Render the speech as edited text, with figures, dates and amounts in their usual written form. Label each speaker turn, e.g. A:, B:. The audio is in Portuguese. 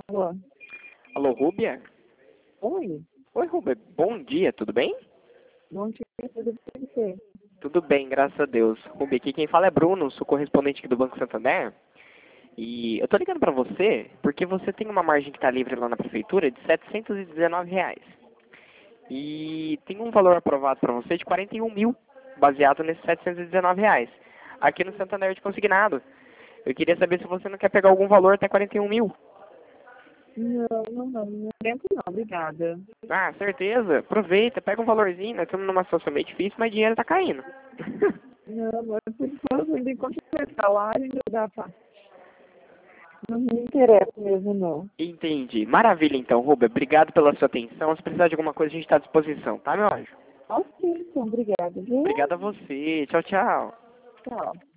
A: Alô?
B: Alô, Rúbia?
A: Oi?
B: Oi, Rúbia. Bom dia, tudo bem?
A: Bom dia, tudo bem com você?
B: Tudo bem, graças a Deus. Rúbia, aqui quem fala é Bruno, sou correspondente aqui do Banco Santander. E eu tô ligando pra você porque você tem uma margem que tá livre lá na prefeitura de R$ 719. E tem um valor aprovado pra você de 41 mil, baseado nesses R$ 719. Aqui no Santander de consignado. Eu queria saber se você não quer pegar algum valor até 41 mil.
A: Não aguento não, obrigada.
B: Ah, certeza. Aproveita, pega um valorzinho. Nós estamos numa situação meio difícil, mas dinheiro tá caindo.
A: Não, mas por enquanto, ainda enquanto tiver salário, ainda dá pra... Não me interessa mesmo, não.
B: Entendi. Maravilha, então, Rubia. Obrigado pela sua atenção. Se precisar de alguma coisa, a gente está à disposição, tá, meu anjo?
A: Ok, então, obrigada, viu?
B: Obrigado a você. Tchau, tchau.
A: Tchau.